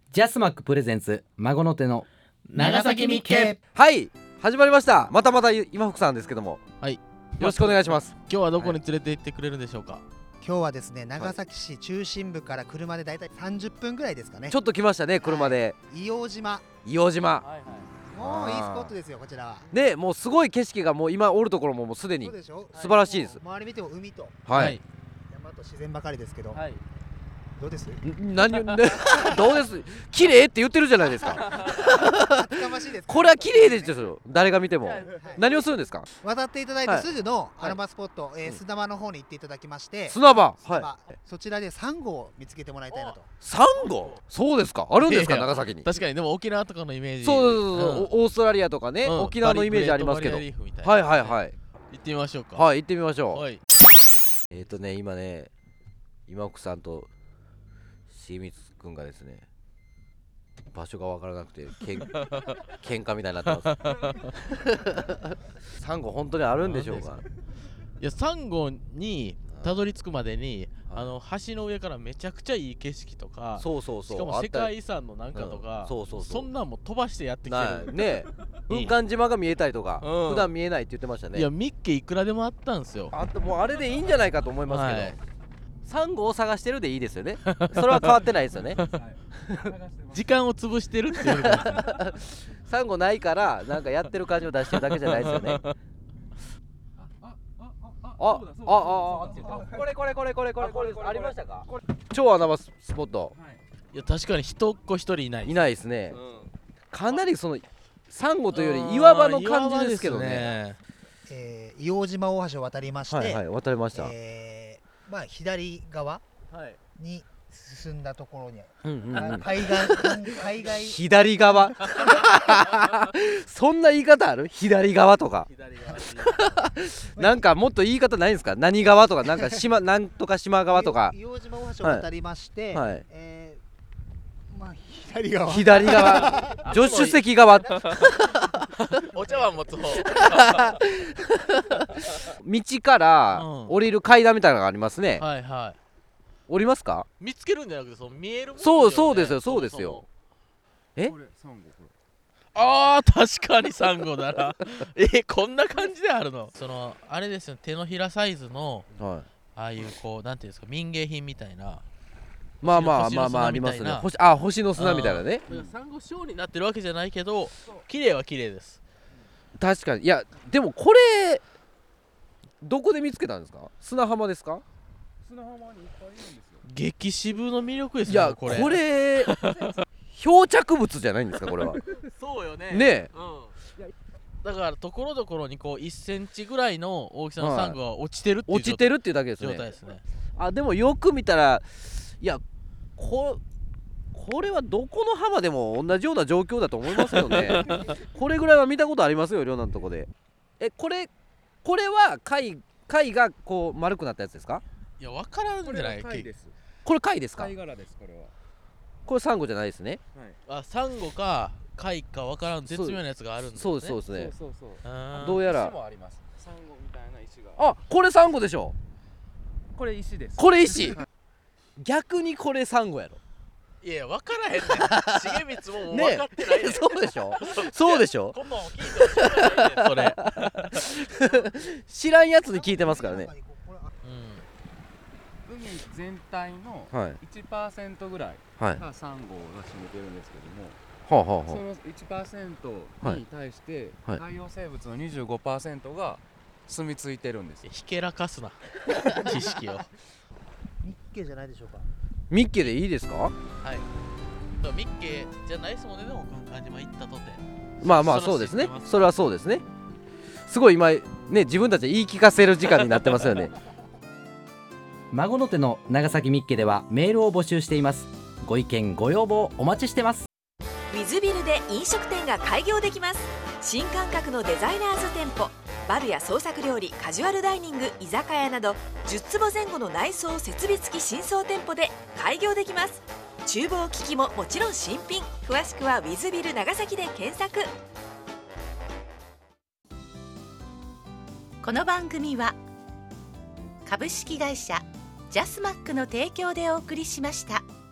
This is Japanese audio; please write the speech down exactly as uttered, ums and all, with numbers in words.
ジャスマックプレゼンツ孫の手の長崎みっけ。 はい、始まりました。またまた今福さんですけども、 はい、 よろしくお願いします。 今日はどこに連れて行ってくれるんでしょうか。はい、 今日はですね、長崎市中心部から車でだいたいさんじゅっぷんぐらいですかね。 ちょっと来ましたね、車で。 はい、硫黄島。 硫黄島、 はいはい、もういいスポットですよ、こちらは。 ね、もうすごい景色がもう今おるところももうすでに素晴らしいです。 周り見ても海と、 はい、 山と自然ばかりですけど、はい、どうです？ 何どうです？綺麗って言ってるじゃないですか。これは綺麗ですよ、誰が見ても。はい、何をするんですか？ 渡っていただいてすぐの穴場スポット、はい、えー、砂場の方に行っていただきまして、 砂場、はい、 そちらでサンゴを見つけてもらいたいなと。 サンゴ？そうですか、あるんですか、長崎に。 確かに、でも沖縄とかのイメージ。 そうそうそう、うん、オーストラリアとかね、うん、沖縄のイメージありますけど。はいはいはい、 行ってみましょうか。 はい、行ってみましょう。 はい、 えっとね、今ね、今奥さんとしみつくんがですね、場所が分からなくてけん喧嘩みたいになってますサンゴ本当にあるんでしょうか。 いや、サンゴにたどり着くまでに、あの橋の上からめちゃくちゃいい景色とか、 そうそうそう、 しかも世界遺産のなんかとか、 うん、そうそうそう、 そんなんも飛ばしてやってきてるね。軍艦島が見えたりとか、うん、普段見えないって言ってましたね。 いや、ミッケいくらでもあったんですよ。 あともうあれでいいんじゃないかと思いますけど、はい、サンゴを探してるでいいですよね。それは変わってないですよね。 時間を潰してるっていうサンゴないからなんかやってる感じを出してるだけじゃないですよね。あ、あ、あ、あ、これこれこれこれこれこれありましたか。超穴場スポット。 いや、確かに人っ子一人いない。 いないですね。かなりそのサンゴというより岩場の感じですけどね。 えー、硫黄島大橋を渡りまして、 はいはい、渡りました。 えー、まあ左側に進んだところに、 うんうんうん、 海岸海岸左側そんな言い方ある？左側とかなんかもっと言い方ないんですか？何側とか、なんか島なんとか島側とか。 硫黄島大橋を渡りまして、はいはい、えー、まあ左側左側助手席側お茶碗持つ方道から降りる階段みたいなのがありますね。 はいはい、 降りますか？ 見つけるんじゃなくて、その見えるもの、ね、 そうそうですよ、そうですよ。え、 これサンゴ、これあー、確かにサンゴだなえ、こんな感じであるの？そのあれですよ、手のひらサイズの、はい、ああいうこうなんていうんですか、民芸品みたいな、 まあまあまあまあありますね。星、あ、星の砂みたいなね。 サンゴ礁になってるわけじゃないけど、綺麗は綺麗です。 確かに。いやでもこれどこで見つけたんですか？砂浜ですか？ 砂浜にいっぱいいるんですよ。 激渋の魅力ですよ。 いや、これこれ漂着物じゃないんですか、これは。 そうよね。 ねえ、 うん、だからところどころにこういっセンチぐらいの大きさのサンゴが落ちてるっていう、 落ちてるっていうだけですね。 状態ですね。 あ、でもよく見たら、いや、ここれはどこの浜でも同じような状況だと思いますよねこれぐらいは見たことありますよ、両南のとこで。え、これこれは貝貝がこう丸くなったやつですか？ いや、わからんじゃない。 これ貝です。 これ貝ですか？ 貝殻です。これはこれサンゴじゃないですね。 はい、あ、サンゴか貝かわからん絶妙なやつがあるんですね。 そうですそうですね。 そうそうそう。 どうやら石もあります。サンゴみたいな石が。 あ、これサンゴでしょ。 これ石です。 これ石逆にこれサンゴやろ。 いや、分からへんねん重光ももう分かってないねん、ね、 そうでしょそうでしょ。 こんなん聞いても知らないねんそれ知らんやつに聞いてますからね。 うん、海全体の いちパーセント ぐらいがサンゴが占めてるんですけども、はい、その いちパーセント に対して海洋生物の にじゅうごパーセント が住み着いてるんですよ。 ひけらかすな知識をミッケじゃないでしょうか。 ミッケでいいですか？はい、 ミッケじゃないですもんね。でも軍艦島行ったとて、 まあまあそうですね、それはそうですね。すごい今ね、自分たちで言い聞かせる時間になってますよね孫の手の長崎みっけではメールを募集しています。ご意見ご要望お待ちしてます。 ウィズビルで飲食店が開業できます。新感覚のデザイナーズ店舗、バルや創作料理、カジュアルダイニング、居酒屋などじゅっつぼぜん後の内装設備付き新装店舗で開業できます。厨房機器ももちろん新品。詳しくはウィズビル長崎で検索。 この番組は株式会社ジャスマックの提供でお送りしました。